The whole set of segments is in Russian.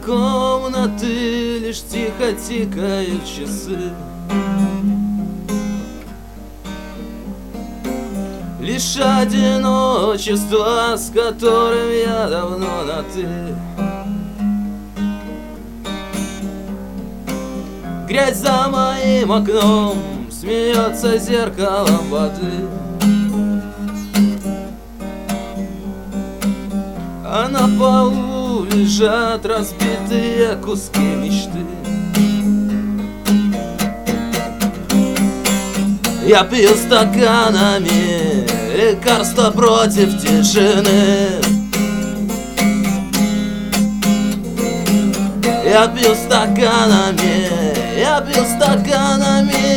комнаты лишь тихо тикают часы. Лишь одиночество, с которым я давно на «ты». Грязь за моим окном смеется зеркалом воды, а на полу лежат разбитые куски мечты. Я пью стаканами лекарства против тишины. Я пью стаканами, я пью стаканами.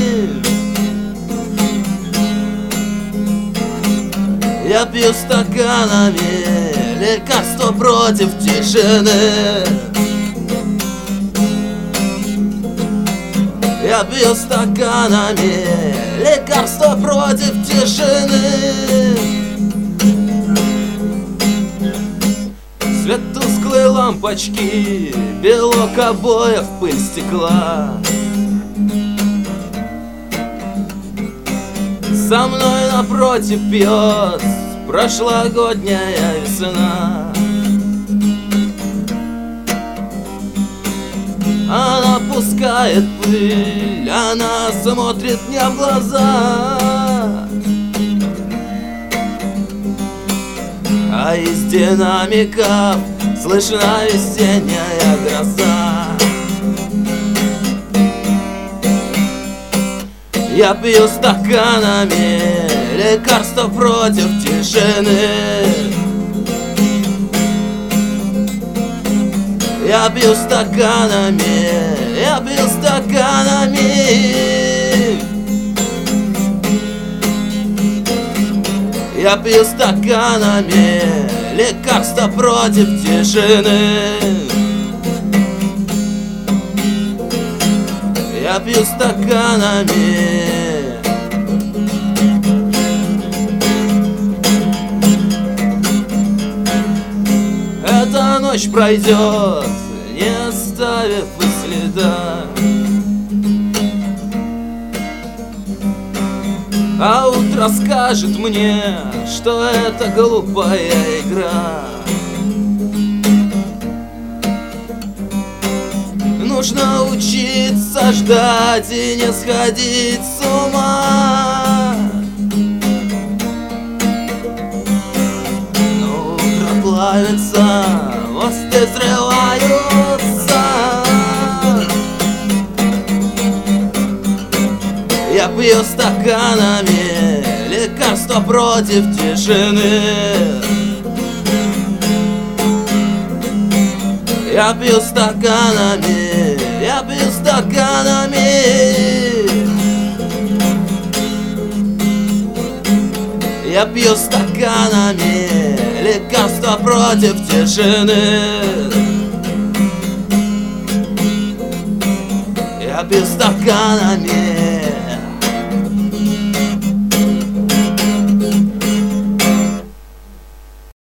Я пью стаканами лекарства против тишины. Я пью стаканами лекарства против тишины. Свет тусклой лампочки, белок обоев, пыль стекла. Со мной напротив пьет прошлогодняя весна. Она пускает пыль, она смотрит мне в глаза, а из динамиков слышна весенняя гроза. Я пью стаканами лекарства против тишины. Я пью стаканами, я пью стаканами. Я пью стаканами лекарства против тишины. Я пью стаканами. Эта ночь пройдет, не оставив и следа, а утро скажет мне, что это глупая игра. Нужно учиться ждать и не сходить с ума. Но утро плавится, мосты взрываются. Я пью стаканами лекарства против тишины. Я пью стаканами, я пью стаканами. Я пью стаканами лекарства против тишины. Я пью стаканами.